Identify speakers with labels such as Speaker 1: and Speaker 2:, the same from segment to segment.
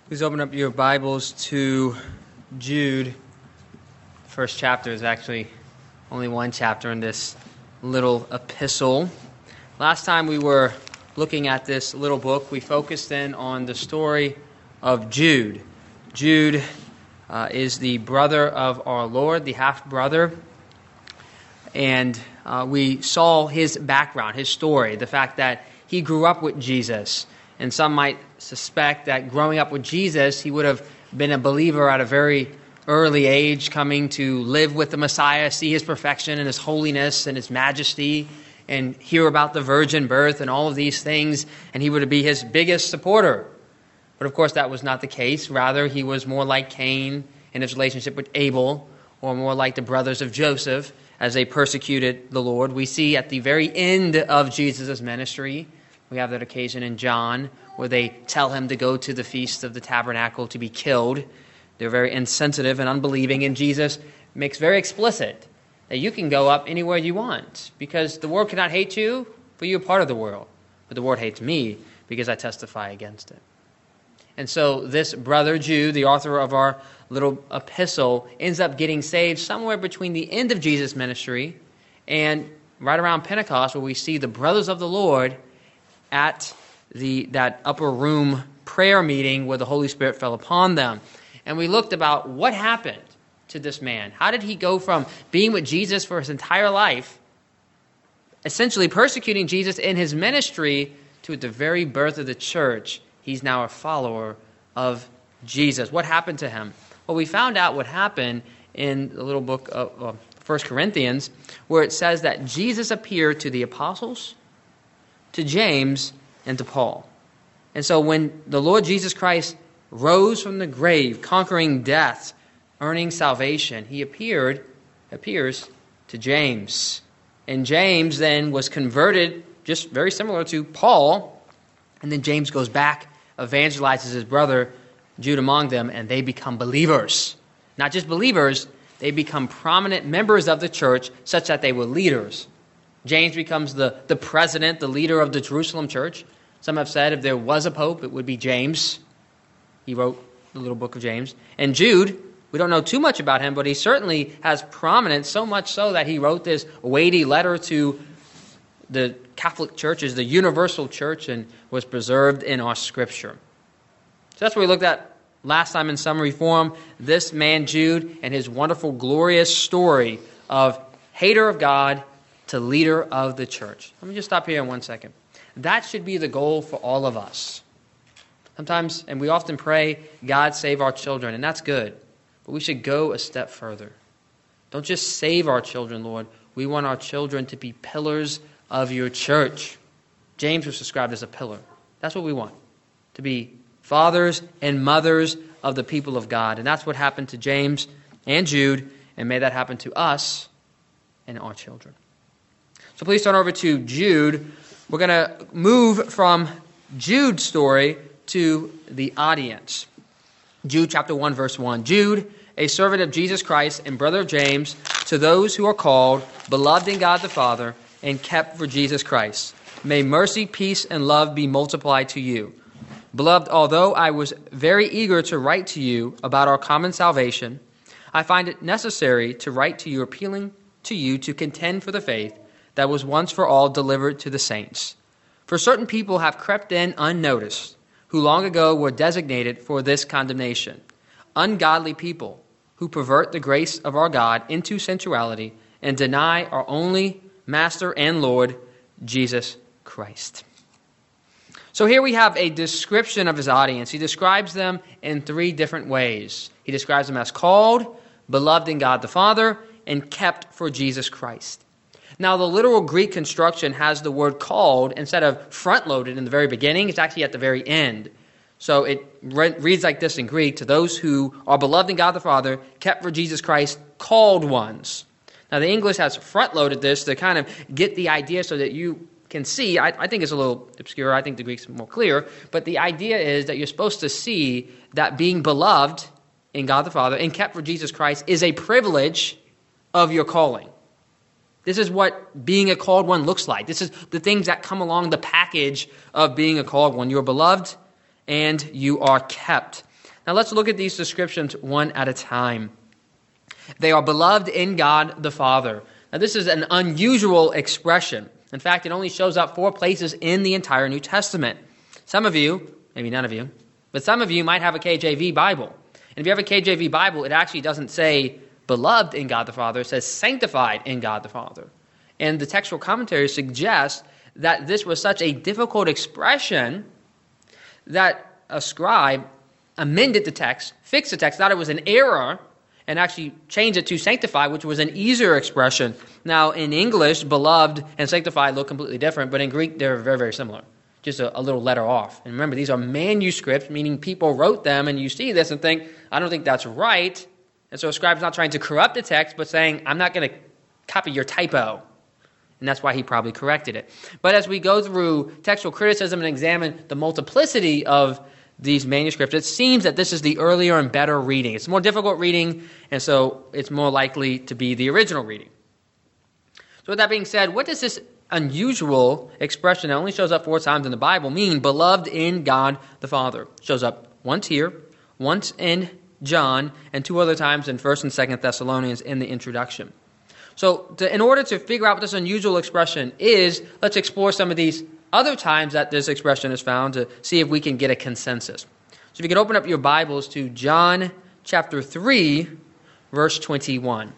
Speaker 1: Please open up your Bibles to Jude. First chapter is actually only one chapter in this little epistle. Last time we were looking at this little book, we focused in on the story of Jude. Jude is the brother of our Lord, the half-brother. And we saw his background, his story, the fact that he grew up with Jesus. And some might suspect that growing up with Jesus, he would have been a believer at a very early age, coming to live with the Messiah, see his perfection and his holiness and his majesty, and hear about the virgin birth and all of these things, and he would be his biggest supporter. But of course, that was not the case. Rather, he was more like Cain in his relationship with Abel, or more like the brothers of Joseph as they persecuted the Lord. We see at the very end of Jesus' ministry, we have that occasion in John where they tell him to go to the Feast of the Tabernacle to be killed. They're very insensitive and unbelieving, and Jesus makes very explicit that you can go up anywhere you want because the world cannot hate you, for you are part of the world. But the world hates me because I testify against it. And so this brother Jude, the author of our little epistle, ends up getting saved somewhere between the end of Jesus' ministry and right around Pentecost, where we see the brothers of the Lord at that upper room prayer meeting where the Holy Spirit fell upon them. And we looked about what happened to this man. How did he go from being with Jesus for his entire life, essentially persecuting Jesus in his ministry, to at the very birth of the church, he's now a follower of Jesus. What happened to him? Well, we found out what happened in the little book of 1 Corinthians, where it says that Jesus appeared to the apostles, to James, and to Paul. And so when the Lord Jesus Christ rose from the grave, conquering death, earning salvation, he appears to James. And James then was converted, just very similar to Paul. And then James goes back, evangelizes his brother Jude among them, and they become believers. Not just believers, they become prominent members of the church, such that they were leaders. James becomes the president, the leader of the Jerusalem church. Some have said if there was a pope, it would be James. He wrote the little book of James. And Jude, we don't know too much about him, but he certainly has prominence, so much so that he wrote this weighty letter to the Catholic churches, the universal church, and was preserved in our scripture. So that's what we looked at last time in summary form. This man Jude and his wonderful, glorious story of hater of God to leader of the church. Let me just stop here in 1 second. That should be the goal for all of us. Sometimes, and we often pray, God save our children, and that's good. But we should go a step further. Don't just save our children, Lord. We want our children to be pillars of your church. James was described as a pillar. That's what we want, to be fathers and mothers of the people of God. And that's what happened to James and Jude, and may that happen to us and our children. So please turn over to Jude. We're going to move from Jude's story to the audience. Jude chapter 1, verse 1. Jude, a servant of Jesus Christ and brother of James, to those who are called, beloved in God the Father, and kept for Jesus Christ. May mercy, peace, and love be multiplied to you. Beloved, although I was very eager to write to you about our common salvation, I find it necessary to write to you appealing to you to contend for the faith that was once for all delivered to the saints. For certain people have crept in unnoticed, who long ago were designated for this condemnation. Ungodly people who pervert the grace of our God into sensuality and deny our only Master and Lord, Jesus Christ. So here we have a description of his audience. He describes them in three different ways. He describes them as called, beloved in God the Father, and kept for Jesus Christ. Now, the literal Greek construction has the word called, instead of front-loaded in the very beginning, it's actually at the very end. So it reads like this in Greek: to those who are beloved in God the Father, kept for Jesus Christ, called ones. Now, the English has front-loaded this to kind of get the idea so that you can see. I think it's a little obscure. I think the Greek's more clear. But the idea is that you're supposed to see that being beloved in God the Father and kept for Jesus Christ is a privilege of your calling. This is what being a called one looks like. This is the things that come along the package of being a called one. You are beloved and you are kept. Now let's look at these descriptions one at a time. They are beloved in God the Father. Now this is an unusual expression. In fact, it only shows up 4 places in the entire New Testament. Some of you, maybe none of you, but some of you might have a KJV Bible. And if you have a KJV Bible, it actually doesn't say beloved in God the Father. It says sanctified in God the Father. And the textual commentary suggests that this was such a difficult expression that a scribe amended the text, fixed the text, thought it was an error, and actually changed it to sanctified, which was an easier expression. Now, in English, beloved and sanctified look completely different, but in Greek, they're very, very similar. Just a little letter off. And remember, these are manuscripts, meaning people wrote them, and you see this and think, I don't think that's right. And so a scribe's not trying to corrupt the text, but saying, I'm not going to copy your typo. And that's why he probably corrected it. But as we go through textual criticism and examine the multiplicity of these manuscripts, it seems that this is the earlier and better reading. It's more difficult reading, and so it's more likely to be the original reading. So with that being said, what does this unusual expression that only shows up 4 times in the Bible mean? Beloved in God the Father. It shows up once here, once in John, and 2 other times in 1st and 2nd Thessalonians in the introduction. So in order to figure out what this unusual expression is, let's explore some of these other times that this expression is found to see if we can get a consensus. So if you can open up your Bibles to John chapter 3, verse 21.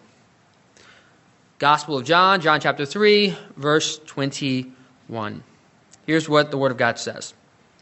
Speaker 1: Gospel of John, John chapter 3, verse 21. Here's what the Word of God says.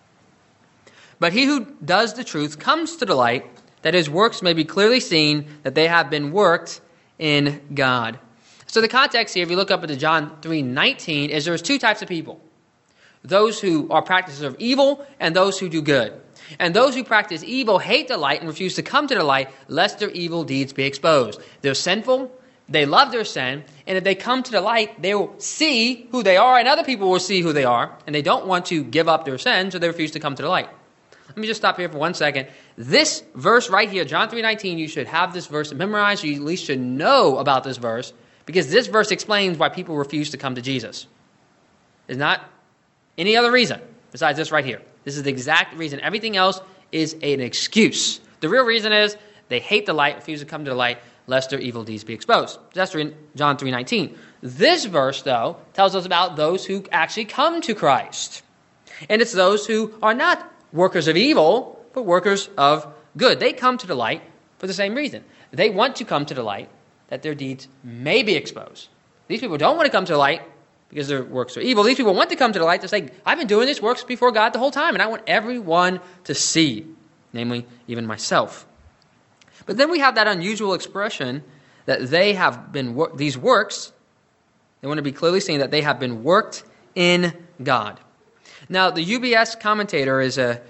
Speaker 1: But he who does the truth comes to the light, that his works may be clearly seen, that they have been worked in God. So the context here, if you look up at the John 3:19, is there's 2 types of people. Those who are practitioners of evil and those who do good. And those who practice evil hate the light and refuse to come to the light, lest their evil deeds be exposed. They're sinful, they love their sin, and if they come to the light, they will see who they are, and other people will see who they are, and they don't want to give up their sin, so they refuse to come to the light. Let me just stop here for 1 second. This verse right here, John 3:19, you should have this verse memorized, you at least should know about this verse, because this verse explains why people refuse to come to Jesus. It's not any other reason besides this right here. This is the exact reason. Everything else is an excuse. The real reason is they hate the light, refuse to come to the light, lest their evil deeds be exposed. That's John 3:19. This verse, though, tells us about those who actually come to Christ. And it's those who are not workers of evil, but workers of good. They come to the light for the same reason. They want to come to the light that their deeds may be exposed. These people don't want to come to the light because their works are evil. These people want to come to the light to say, I've been doing these works before God the whole time, and I want everyone to see, namely even myself. But then we have that unusual expression that they have been, these works, they want to be clearly seen that they have been worked in God. Now, the UBS commentator is an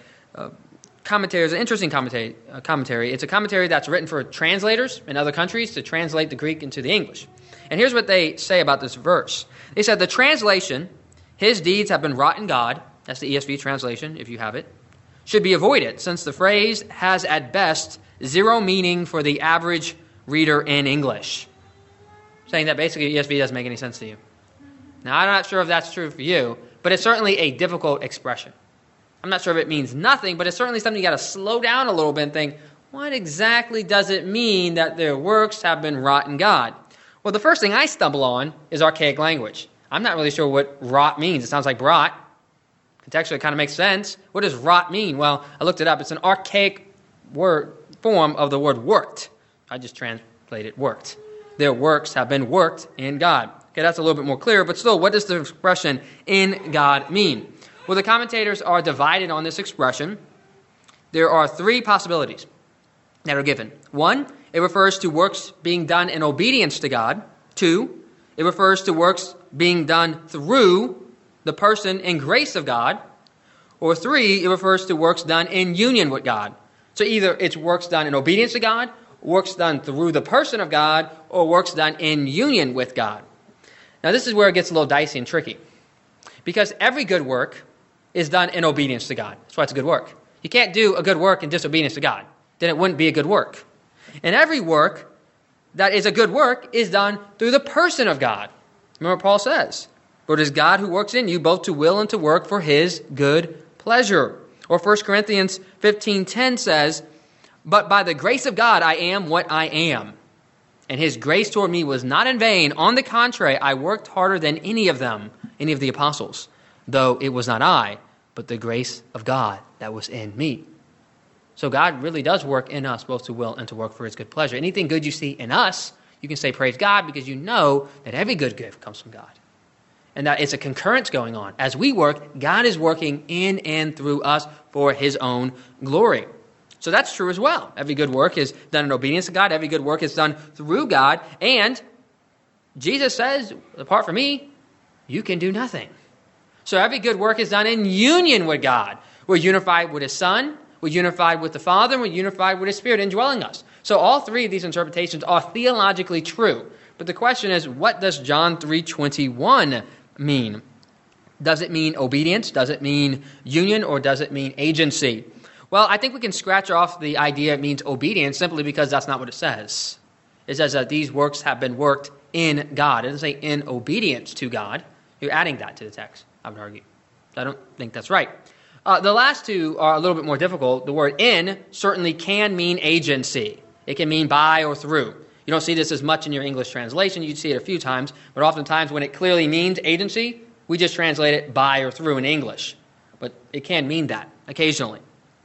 Speaker 1: interesting commentary. It's a commentary that's written for translators in other countries to translate the Greek into the English. And here's what they say about this verse. They said the translation, his deeds have been wrought in God, that's the ESV translation, if you have it, should be avoided, since the phrase has at best 0 meaning for the average reader in English. Saying that basically ESV doesn't make any sense to you. Now, I'm not sure if that's true for you, but it's certainly a difficult expression. I'm not sure if it means nothing, but it's certainly something you got to slow down a little bit and think, what exactly does it mean that their works have been wrought in God? Well, the first thing I stumble on is archaic language. I'm not really sure what wrought means. It sounds like brought. Contextually, it kind of makes sense. What does wrought mean? Well, I looked it up. It's an archaic word form of the word worked. I just translated worked. Their works have been worked in God. Okay, that's a little bit more clear, but still, what does the expression in God mean? Well, the commentators are divided on this expression. There are 3 possibilities that are given. 1, it refers to works being done in obedience to God. 2, it refers to works being done through the person and grace of God. Or 3, it refers to works done in union with God. So either it's works done in obedience to God, works done through the person of God, or works done in union with God. Now, this is where it gets a little dicey and tricky. Because every good work is done in obedience to God. That's why it's a good work. You can't do a good work in disobedience to God. Then it wouldn't be a good work. And every work that is a good work is done through the person of God. Remember what Paul says. For it is God who works in you both to will and to work for his good pleasure. Or 1 Corinthians 15:10 says, But by the grace of God, I am what I am. And his grace toward me was not in vain. On the contrary, I worked harder than any of them, any of the apostles, though it was not I, but the grace of God that was in me. So God really does work in us, both to will and to work for his good pleasure. Anything good you see in us, you can say praise God, because you know that every good gift comes from God. And that it's a concurrence going on. As we work, God is working in and through us for his own glory. So that's true as well. Every good work is done in obedience to God. Every good work is done through God. And Jesus says, apart from me, you can do nothing. So every good work is done in union with God. We're unified with his Son. We're unified with the Father. And we're unified with his Spirit indwelling us. So all three of these interpretations are theologically true. But the question is, what does John 3:21 mean? Does it mean obedience? Does it mean union? Or does it mean agency? Well, I think we can scratch off the idea it means obedience simply because that's not what it says. It says that these works have been worked in God. It doesn't say in obedience to God. You're adding that to the text, I would argue. I don't think that's right. The last two are a little bit more difficult. The word in certainly can mean agency. It can mean by or through. You don't see this as much in your English translation. You see it a few times. But oftentimes when it clearly means agency, we just translate it by or through in English. But it can mean that occasionally.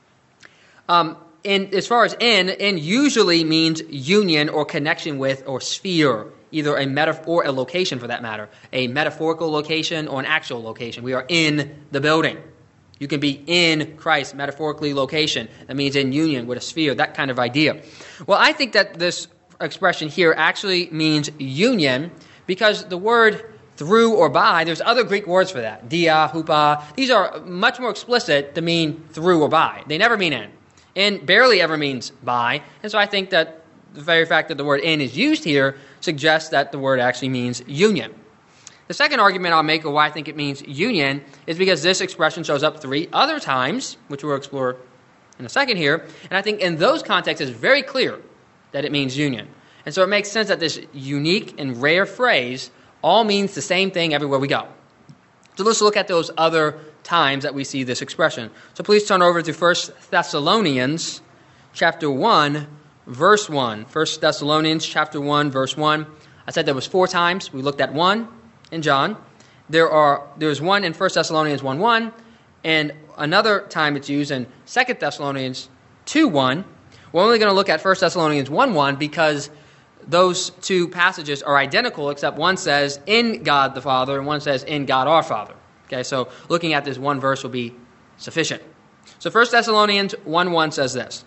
Speaker 1: As far as in usually means union or connection with or sphere, either a metaphor or a location for that matter, a metaphorical location or an actual location. We are in the building. You can be in Christ, metaphorically location. That means in union with a sphere, that kind of idea. Well, I think that this expression here actually means union because the word through or by, there's other Greek words for that. Dia, hupa. These are much more explicit to mean through or by. They never mean in. In barely ever means by. And so I think that the very fact that the word in is used here suggests that the word actually means union. The second argument I'll make of why I think it means union is because this expression shows up 3 other times, which we'll explore in a second here. And I think in those contexts it's very clear that it means union. And so it makes sense that this unique and rare phrase all means the same thing everywhere we go. So let's look at those other times that we see this expression. So please turn over to 1 Thessalonians chapter 1, verse 1. 1 Thessalonians chapter 1, verse 1. I said there was 4 times. We looked at 1 in John. There's 1 in 1 Thessalonians 1:1, and another time it's used in 2 Thessalonians 2:1. We're only going to look at 1 Thessalonians 1:1 because those 2 passages are identical, except one says in God the Father and one says in God our Father. Okay, so looking at this one verse will be sufficient. So 1 Thessalonians 1:1 says this: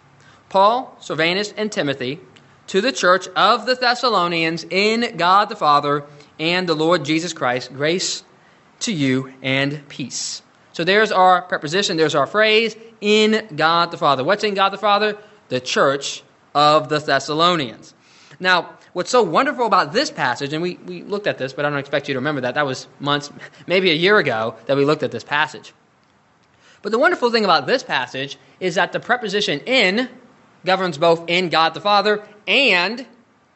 Speaker 1: Paul, Silvanus, and Timothy, to the church of the Thessalonians in God the Father and the Lord Jesus Christ, grace to you and peace. So there's our preposition, there's our phrase, in God the Father. What's in God the Father? The church of the Thessalonians. Now, what's so wonderful about this passage, and we looked at this, but I don't expect you to remember that. That was months, maybe a year ago, that we looked at this passage. But the wonderful thing about this passage is that the preposition in governs both in God the Father and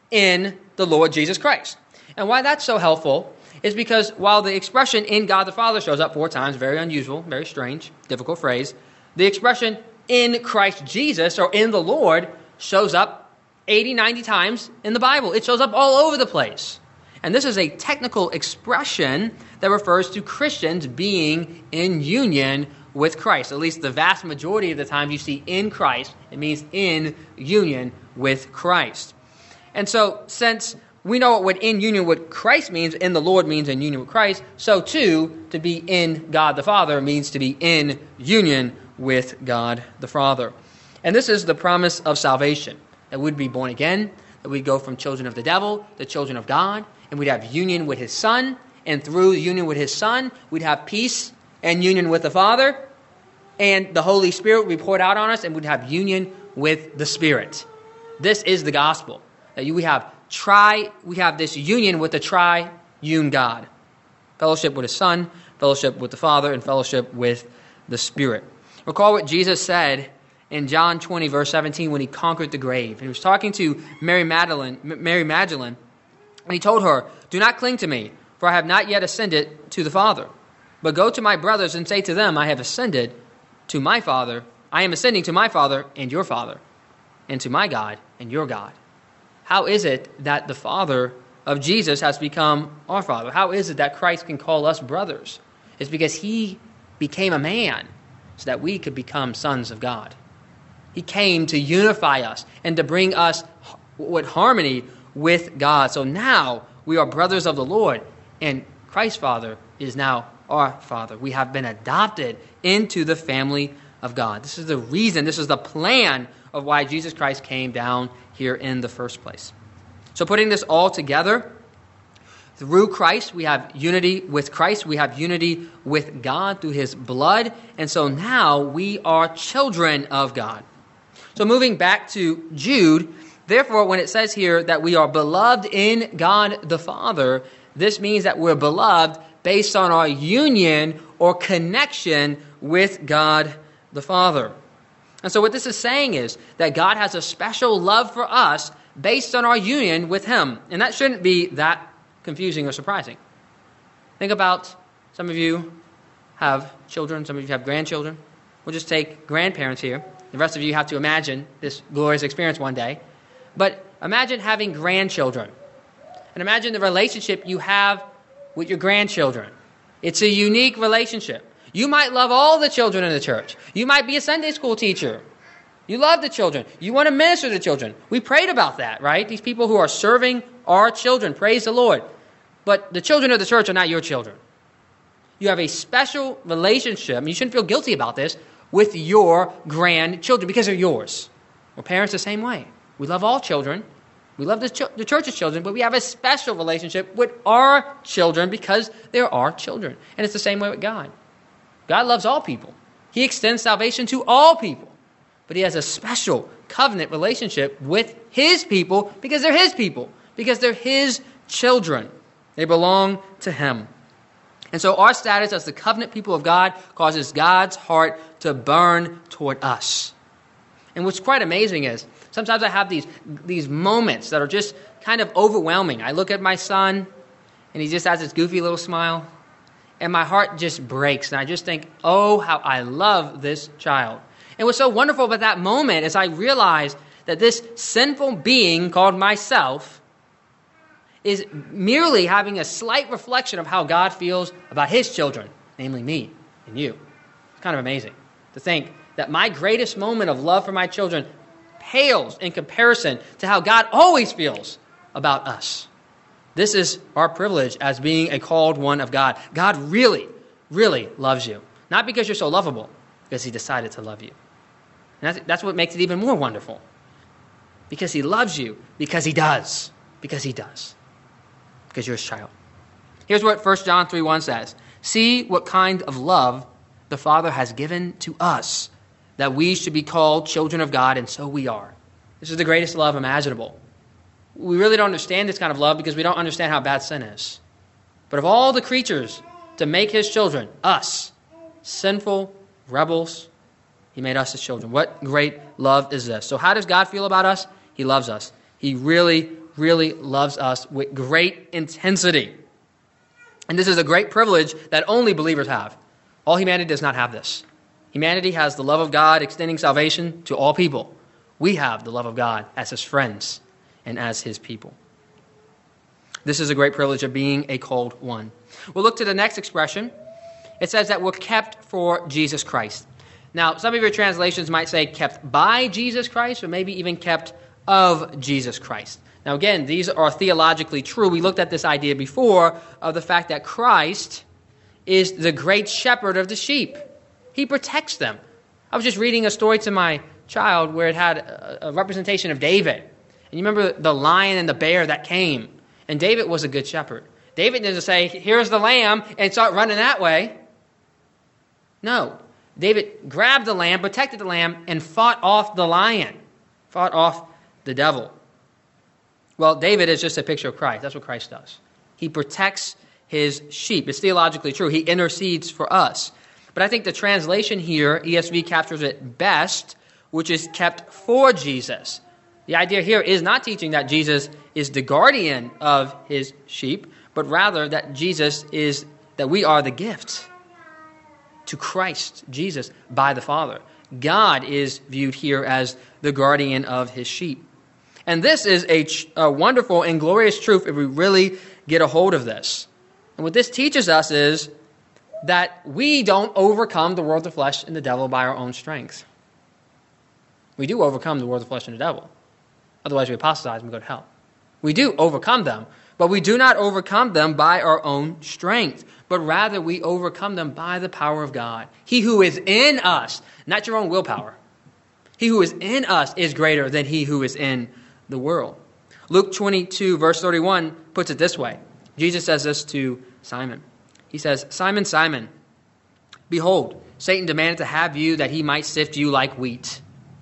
Speaker 1: in the Lord Jesus Christ. And why that's so helpful is because while the expression in God the Father shows up 4 times, very unusual, very strange, difficult phrase, the expression in Christ Jesus or in the Lord shows up 80, 90 times in the Bible. It shows up all over the place. And this is a technical expression that refers to Christians being in union with Christ. At least the vast majority of the time you see in Christ, it means in union with Christ. And so since we know what in union with Christ means, in the Lord means in union with Christ, so too, to be in God the Father means to be in union with God the Father. And this is the promise of salvation, that we'd be born again, that we'd go from children of the devil to children of God, and we'd have union with his Son, and through union with his Son, we'd have peace and union with the Father, and the Holy Spirit would be poured out on us, and we'd have union with the Spirit. This is the gospel, that we have this union with the triune God. Fellowship with his Son, fellowship with the Father, and fellowship with the Spirit. Recall what Jesus said in John 20, verse 17, when he conquered the grave. He was talking to Mary Magdalene, and he told her, "Do not cling to me, for I have not yet ascended to the Father. But go to my brothers and say to them, I have ascended to my Father. I am ascending to my Father and your Father, and to my God and your God. How is it that the Father of Jesus has become our Father? How is it that Christ can call us brothers? It's because he became a man so that we could become sons of God. He came to unify us and to bring us with harmony with God. So now we are brothers of the Lord, and Christ's Father is now our Father. We have been adopted into the family of God. This is the reason, this is the plan of why Jesus Christ came down here in the first place. So putting this all together, through Christ, we have unity with Christ. We have unity with God through his blood. And so now we are children of God. So moving back to Jude, therefore, when it says here that we are beloved in God the Father, this means that we're beloved based on our union or connection with God the Father. And so what this is saying is that God has a special love for us based on our union with him. And that shouldn't be that confusing or surprising. Think about, some of you have children, some of you have grandchildren. We'll just take grandparents here. The rest of you have to imagine this glorious experience one day. But imagine having grandchildren. And imagine the relationship you have with your grandchildren. It's a unique relationship. You might love all the children in the church. You might be a Sunday school teacher. You love the children. You want to minister to the children. We prayed about that, right? These people who are serving our children. Praise the Lord. But the children of the church are not your children. You have a special relationship, and you shouldn't feel guilty about this, with your grandchildren because they're yours. Well, parents the same way. We love all children. We love the church's children, but we have a special relationship with our children because they're our children. And it's the same way with God. God loves all people. He extends salvation to all people. But he has a special covenant relationship with his people because they're his people, because they're his children. They belong to him. And so our status as the covenant people of God causes God's heart to burn toward us. And what's quite amazing is sometimes I have these moments that are just kind of overwhelming. I look at my son, and he just has this goofy little smile, and my heart just breaks. And I just think, oh, how I love this child. And what's so wonderful about that moment is I realize that this sinful being called myself is merely having a slight reflection of how God feels about his children, namely me and you. It's kind of amazing to think that my greatest moment of love for my children pales in comparison to how God always feels about us. This is our privilege as being a called one of God. God really, really loves you. Not because you're so lovable, because he decided to love you. And that's what makes it even more wonderful. Because he loves you, because he does. Because he does. Because you're his child. Here's what 1 John 3:1 says. See what kind of love the Father has given to us, that we should be called children of God, and so we are. This is the greatest love imaginable. We really don't understand this kind of love because we don't understand how bad sin is. But of all the creatures to make his children, us, sinful rebels, he made us his children. What great love is this? So how does God feel about us? He loves us. He really, really loves us with great intensity. And this is a great privilege that only believers have. All humanity does not have this. Humanity has the love of God extending salvation to all people. We have the love of God as his friends and as his people. This is a great privilege of being a called one. We'll look to the next expression. It says that we're kept for Jesus Christ. Now, some of your translations might say kept by Jesus Christ, or maybe even kept of Jesus Christ. Now, again, these are theologically true. We looked at this idea before of the fact that Christ is the great shepherd of the sheep. He protects them. I was just reading a story to my child where it had a representation of David. And you remember the lion and the bear that came. And David was a good shepherd. David didn't say, here's the lamb, and start running that way. No. David grabbed the lamb, protected the lamb, and fought off the lion. Fought off the devil. Well, David is just a picture of Christ. That's what Christ does. He protects his sheep. It's theologically true. He intercedes for us. But I think the translation here, ESV captures it best, which is kept for Jesus. The idea here is not teaching that Jesus is the guardian of his sheep, but rather that that we are the gift to Christ, Jesus, by the Father. God is viewed here as the guardian of his sheep. And this is a wonderful and glorious truth if we really get a hold of this. And what this teaches us is that we don't overcome the world of the flesh and the devil by our own strength. We do overcome the world of the flesh and the devil. Otherwise we apostatize and we go to hell. We do overcome them, but we do not overcome them by our own strength, but rather we overcome them by the power of God. He who is in us, not your own willpower. He who is in us is greater than he who is in the world. Luke 22, verse 31 puts it this way. Jesus says this to Simon. He says, Simon, Simon, behold, Satan demanded to have you that he might sift you like wheat.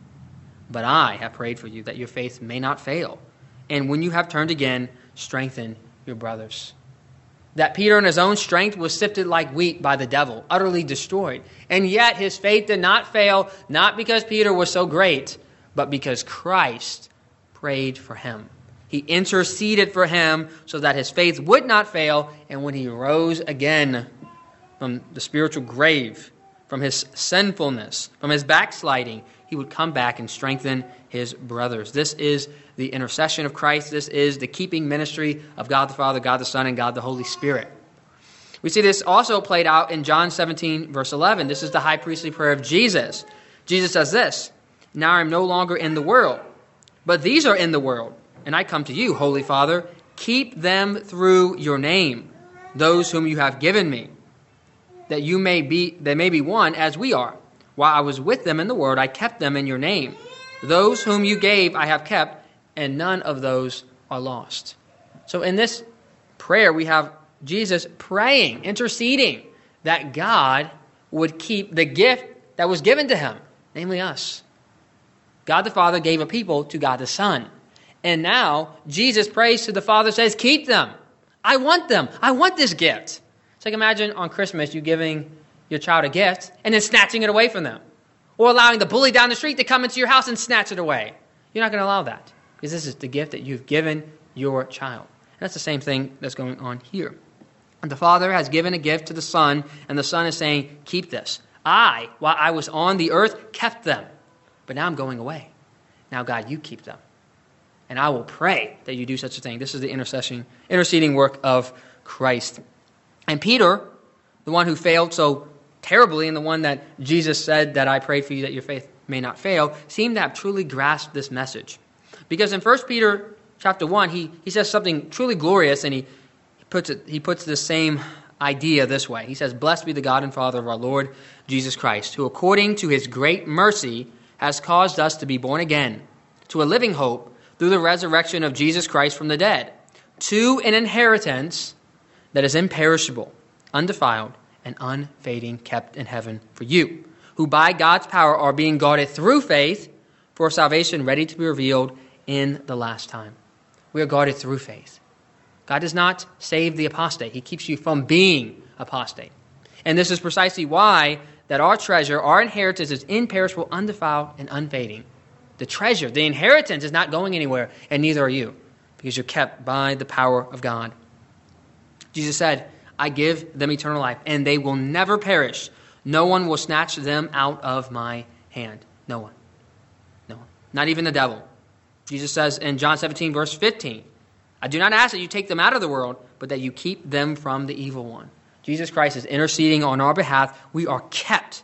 Speaker 1: But I have prayed for you that your faith may not fail. And when you have turned again, strengthen your brothers. That Peter in his own strength was sifted like wheat by the devil, utterly destroyed. And yet his faith did not fail, not because Peter was so great, but because Christ prayed for him. He interceded for him so that his faith would not fail. And when he rose again from the spiritual grave, from his sinfulness, from his backsliding, he would come back and strengthen his brothers. This is the intercession of Christ. This is the keeping ministry of God the Father, God the Son, and God the Holy Spirit. We see this also played out in John 17, verse 11. This is the high priestly prayer of Jesus. Jesus says this, Now I am no longer in the world, but these are in the world. And I come to you, Holy Father, keep them through your name, those whom you have given me, that they may be one as we are. While I was with them in the world, I kept them in your name. Those whom you gave I have kept, and none of those are lost. So in this prayer, we have Jesus praying, interceding, that God would keep the gift that was given to him, namely us. God the Father gave a people to God the Son. And now Jesus prays to the Father, says, keep them. I want them. I want this gift. It's like imagine on Christmas you giving your child a gift and then snatching it away from them. Or allowing the bully down the street to come into your house and snatch it away. You're not going to allow that. Because this is the gift that you've given your child. And that's the same thing that's going on here. And the Father has given a gift to the Son, and the Son is saying, keep this. I, while I was on the earth, kept them. But now I'm going away. Now, God, you keep them. And I will pray that you do such a thing. This is the interceding work of Christ. And Peter, the one who failed so terribly, and the one that Jesus said that I prayed for you that your faith may not fail, seemed to have truly grasped this message. Because in 1 Peter chapter 1, he says something truly glorious, and he puts the same idea this way. He says, Blessed be the God and Father of our Lord Jesus Christ, who according to his great mercy has caused us to be born again to a living hope through the resurrection of Jesus Christ from the dead, to an inheritance that is imperishable, undefiled, and unfading, kept in heaven for you, who by God's power are being guarded through faith for salvation ready to be revealed in the last time. We are guarded through faith. God does not save the apostate. He keeps you from being apostate. And this is precisely why that our treasure, our inheritance is imperishable, undefiled, and unfading. The treasure, the inheritance is not going anywhere, and neither are you, because you're kept by the power of God. Jesus said, I give them eternal life, and they will never perish. No one will snatch them out of my hand. No one. No one. Not even the devil. Jesus says in John 17, verse 15, I do not ask that you take them out of the world, but that you keep them from the evil one. Jesus Christ is interceding on our behalf. We are kept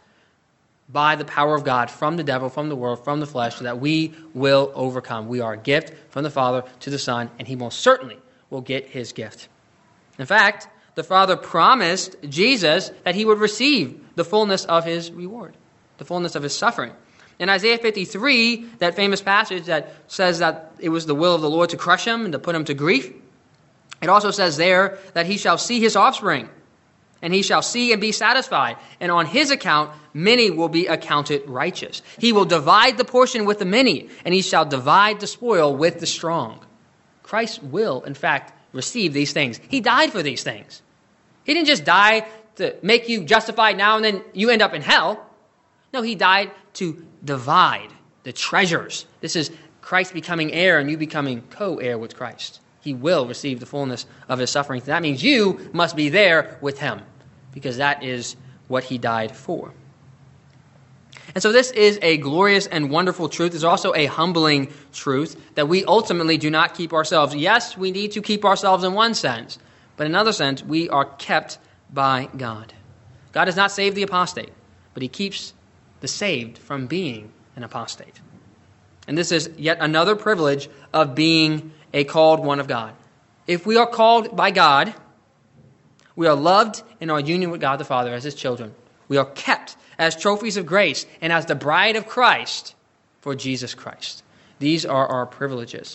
Speaker 1: by the power of God from the devil, from the world, from the flesh, so that we will overcome. We are a gift from the Father to the Son, and he most certainly will get his gift. In fact, the Father promised Jesus that he would receive the fullness of his reward, the fullness of his suffering. In Isaiah 53, that famous passage that says that it was the will of the Lord to crush him and to put him to grief, it also says there that he shall see his offspring, and he shall see and be satisfied. And on his account, many will be accounted righteous. He will divide the portion with the many, and he shall divide the spoil with the strong. Christ will, in fact, receive these things. He died for these things. He didn't just die to make you justified now and then you end up in hell. No, he died to divide the treasures. This is Christ becoming heir and you becoming co-heir with Christ. He will receive the fullness of his suffering. That means you must be there with him, because that is what he died for. And so this is a glorious and wonderful truth. It's also a humbling truth that we ultimately do not keep ourselves. Yes, we need to keep ourselves in one sense, but in another sense, we are kept by God. God does not save the apostate, but he keeps the saved from being an apostate. And this is yet another privilege of being a called one of God. If we are called by God, we are loved in our union with God the Father as his children. We are kept as trophies of grace and as the bride of Christ for Jesus Christ. These are our privileges.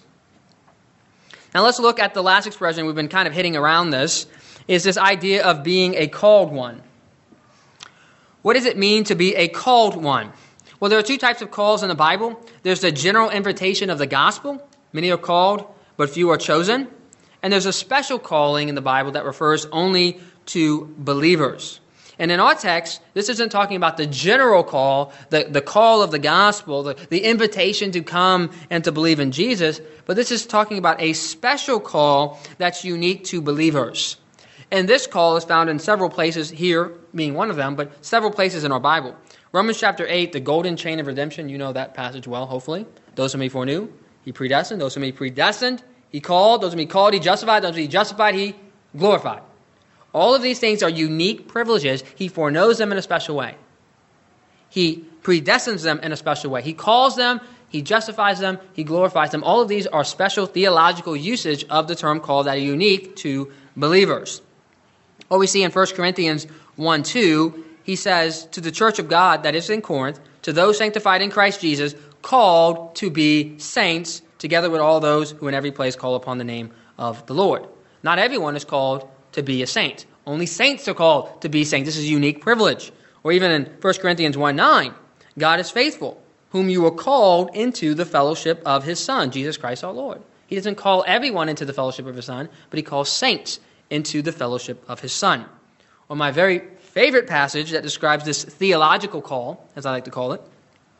Speaker 1: Now let's look at the last expression. We've been kind of hitting around this, is this idea of being a called one. What does it mean to be a called one? Well, there are two types of calls in the Bible. There's the general invitation of the gospel. Many are called, but few are chosen. And there's a special calling in the Bible that refers only to believers. And in our text, this isn't talking about the general call, the call of the gospel, the invitation to come and to believe in Jesus, but this is talking about a special call that's unique to believers. And this call is found in several places, here being one of them, but several places in our Bible. Romans chapter 8, the golden chain of redemption, you know that passage well, hopefully. Those whom he foreknew, he predestined. Those whom he predestined, he called. Those whom he called, he justified. Those whom he justified, he glorified. All of these things are unique privileges. He foreknows them in a special way. He predestines them in a special way. He calls them, he justifies them, he glorifies them. All of these are special theological usage of the term call that are unique to believers. What we see in 1 Corinthians 1:2, he says, to the church of God that is in Corinth, to those sanctified in Christ Jesus, called to be saints, together with all those who in every place call upon the name of the Lord. Not everyone is called to be a saint. Only saints are called to be saints. This is a unique privilege. Or even in 1 Corinthians 1:9, God is faithful, whom you were called into the fellowship of his Son, Jesus Christ our Lord. He doesn't call everyone into the fellowship of his Son, but he calls saints into the fellowship of his Son. Or my very favorite passage that describes this theological call, as I like to call it,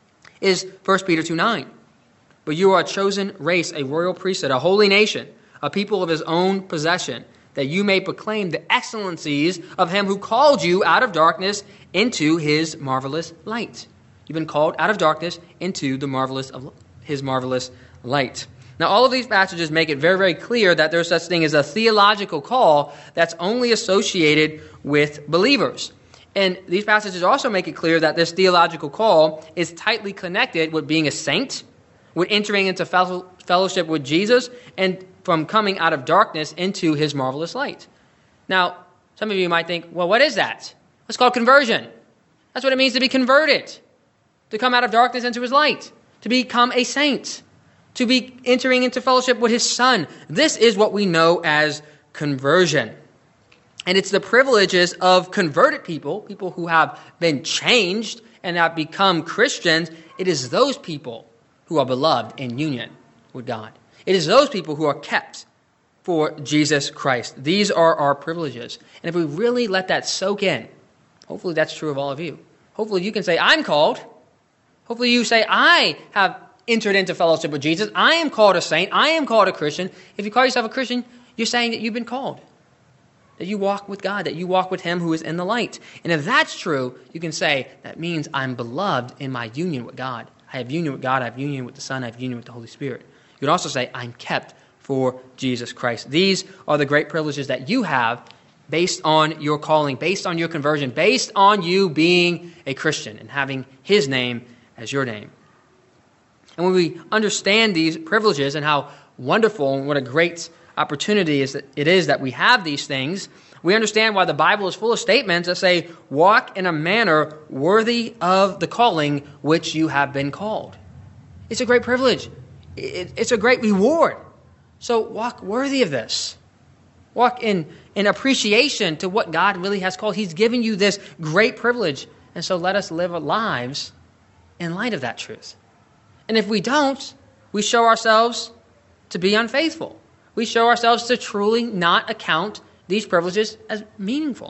Speaker 1: is 1 Peter 2:9. But you are a chosen race, a royal priesthood, a holy nation, a people of his own possession, that you may proclaim the excellencies of him who called you out of darkness into his marvelous light. You've been called out of darkness into his marvelous light. Now, all of these passages make it very, very clear that there's such thing as a theological call that's only associated with believers. And these passages also make it clear that this theological call is tightly connected with being a saint, with entering into fellowship with Jesus, and from coming out of darkness into his marvelous light. Now, some of you might think, well, what is that? It's called conversion. That's what it means to be converted, to come out of darkness into his light, to become a saint, to be entering into fellowship with his Son. This is what we know as conversion. And it's the privileges of converted people, people who have been changed and have become Christians. It is those people who are beloved in union with God. It is those people who are kept for Jesus Christ. These are our privileges. And if we really let that soak in, hopefully that's true of all of you. Hopefully you can say, I'm called. Hopefully you say, I have entered into fellowship with Jesus. I am called a saint. I am called a Christian. If you call yourself a Christian, you're saying that you've been called, that you walk with God, that you walk with him who is in the light. And if that's true, you can say, that means I'm beloved in my union with God. I have union with God. I have union with the Son. I have union with the Holy Spirit. You can also say, I'm kept for Jesus Christ. These are the great privileges that you have based on your calling, based on your conversion, based on you being a Christian and having his name as your name. And when we understand these privileges and how wonderful and what a great opportunity it is that we have these things, we understand why the Bible is full of statements that say, walk in a manner worthy of the calling which you have been called. It's a great privilege. It's a great reward. So walk worthy of this. Walk in appreciation to what God really has called. He's given you this great privilege. And so let us live our lives in light of that truth. And if we don't, we show ourselves to be unfaithful. We show ourselves to truly not account these privileges as meaningful.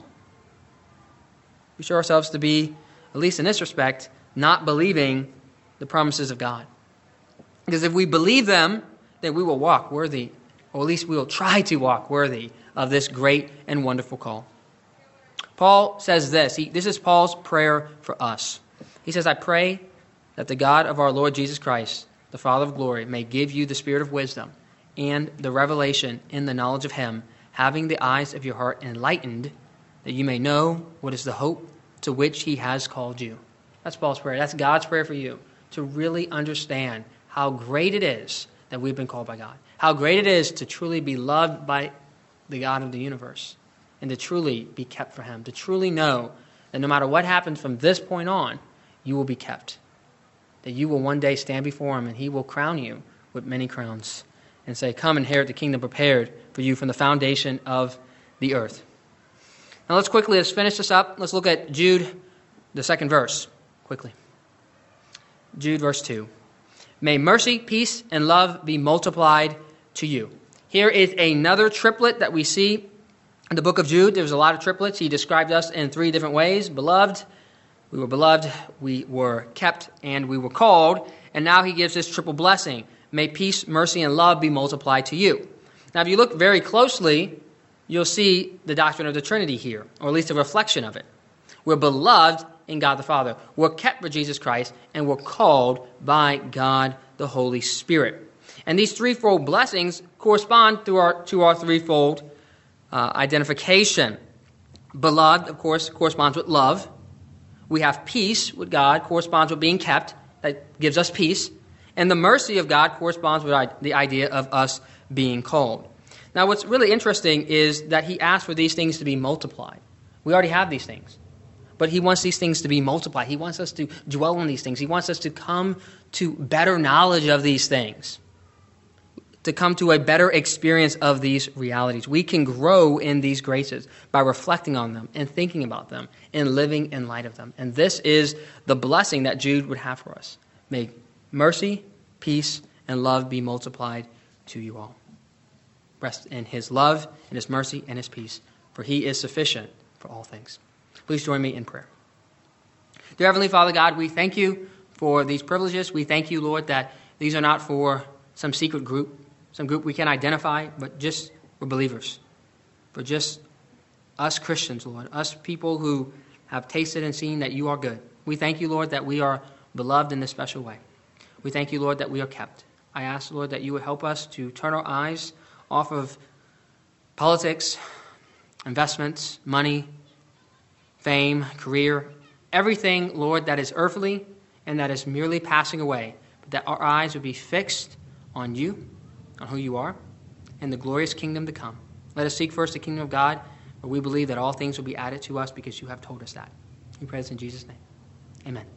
Speaker 1: We show ourselves to be, at least in this respect, not believing the promises of God. Because if we believe them, then we will walk worthy, or at least we will try to walk worthy of this great and wonderful call. Paul says this. This is Paul's prayer for us. He says, I pray that the God of our Lord Jesus Christ, the Father of glory, may give you the spirit of wisdom and the revelation in the knowledge of him, having the eyes of your heart enlightened, that you may know what is the hope to which he has called you. That's Paul's prayer. That's God's prayer for you, to really understand how great it is that we've been called by God, how great it is to truly be loved by the God of the universe, and to truly be kept for him, to truly know that no matter what happens from this point on, you will be kept, that you will one day stand before him and he will crown you with many crowns and say, come inherit the kingdom prepared for you from the foundation of the earth. Now let's finish this up. Let's look at Jude, the second verse, quickly. Jude, verse 2. May mercy, peace, and love be multiplied to you. Here is another triplet that we see in the book of Jude. There's a lot of triplets. He described us in three different ways. Beloved, we were kept, and we were called. And now he gives this triple blessing. May peace, mercy, and love be multiplied to you. Now, if you look very closely, you'll see the doctrine of the Trinity here, or at least a reflection of it. We're beloved in God the Father. We're kept by Jesus Christ, and we're called by God the Holy Spirit. And these threefold blessings correspond to our threefold identification. Beloved, of course, corresponds with love. We have peace with God, corresponds with being kept. That gives us peace. And the mercy of God corresponds with the idea of us being called. Now, what's really interesting is that he asks for these things to be multiplied. We already have these things. But he wants these things to be multiplied. He wants us to dwell on these things. He wants us to come to better knowledge of these things, to come to a better experience of these realities. We can grow in these graces by reflecting on them and thinking about them and living in light of them. And this is the blessing that Jude would have for us. May mercy, peace, and love be multiplied to you all. Rest in his love, and his mercy, and his peace, for he is sufficient for all things. Please join me in prayer. Dear Heavenly Father God, we thank you for these privileges. We thank you, Lord, that these are not for some secret group, some group we can identify, but just for believers, for just us Christians, Lord, us people who have tasted and seen that you are good. We thank you, Lord, that we are beloved in this special way. We thank you, Lord, that we are kept. I ask, Lord, that you would help us to turn our eyes off of politics, investments, money, fame, career, everything, Lord, that is earthly and that is merely passing away, but that our eyes would be fixed on you, on who you are, and the glorious kingdom to come. Let us seek first the kingdom of God, but we believe that all things will be added to us because you have told us that. We pray this in Jesus' name. Amen.